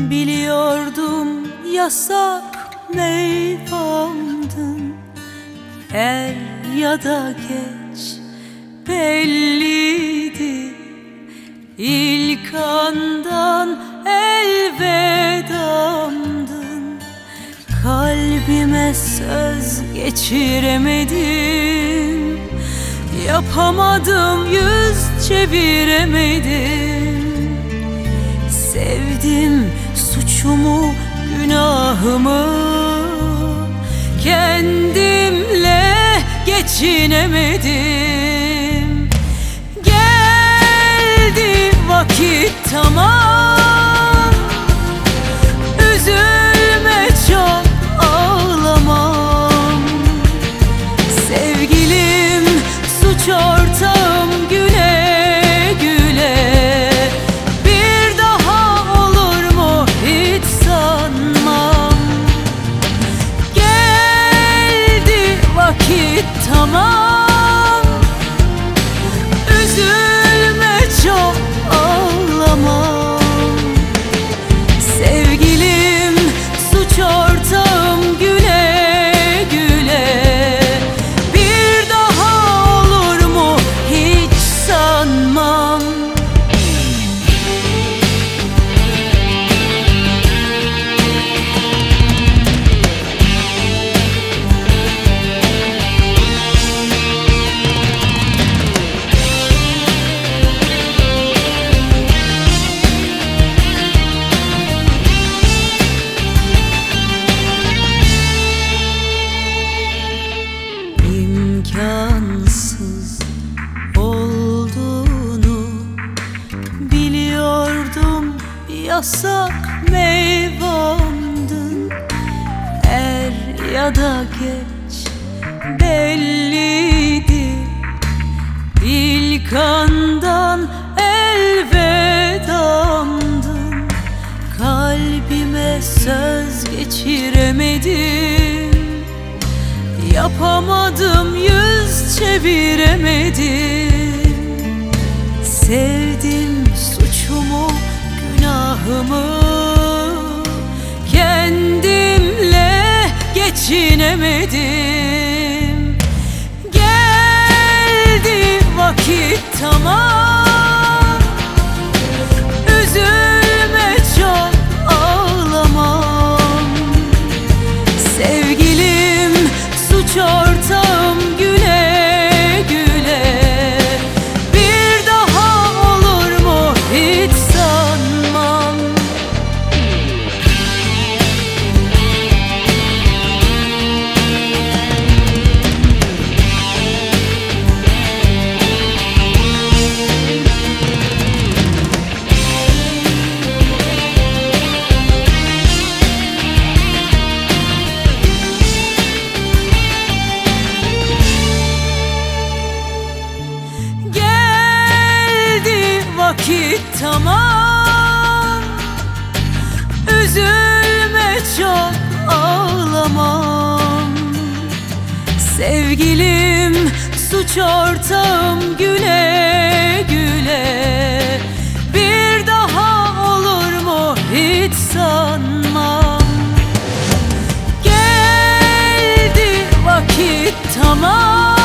Biliyordum yasak meyvamdın, er ya da geç belliydi. İlk andan elvedamdın, kalbime söz geçiremedim. Yapamadım, yüz çeviremedim. Sevdim suçumu, günahımı, kendimle geçinemedim. Geldi vakit, tamam, üzülme çok, ağlamam. Sevgilim, suç ortağım, güle güle. Bir daha olur mu hiç sanmam. Geldi vakit, tamam, üzülme çok, ağlamam. Sevgilim, suç ortağım, güle güle. Bir daha olur mu hiç sanmam. İmkansız olduğunu biliyordum, yasak meyvamdın, er ya da geç belliydi. İlk andan elvedamdın, kalbime söz geçiremedim. Yapamadım, yüz çeviremedim. Sevdim suçumu, günahımı, kendimle geçinemedim. Geldi vakit, tamam, üzülme çok, ağlamam. Sevgilim, suç ortağım, güle güle. Bir daha olur mu hiç sanmam. Vakit, tamam, üzülme çok, ağlamam. Sevgilim, suç ortağım, güle güle. Bir daha olur mu hiç sanmam. Geldi vakit, tamam,